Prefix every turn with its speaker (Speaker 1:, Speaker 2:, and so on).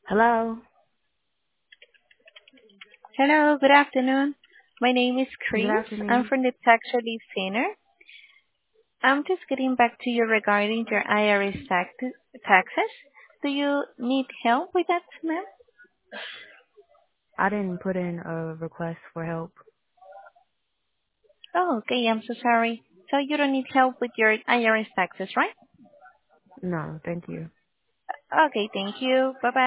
Speaker 1: Hello.
Speaker 2: Hello, good afternoon. My name is
Speaker 1: Good
Speaker 2: Chris. I'm
Speaker 1: afternoon.
Speaker 2: from the Tax Relief Center. I'm just getting back to you regarding your IRS taxes. Do you need help with that, ma'am?
Speaker 1: I didn't put in a request for help.
Speaker 2: Oh, okay. I'm so sorry. So you don't need help with your IRS taxes, right?
Speaker 1: No, thank you.
Speaker 2: Okay, thank you. Bye-bye.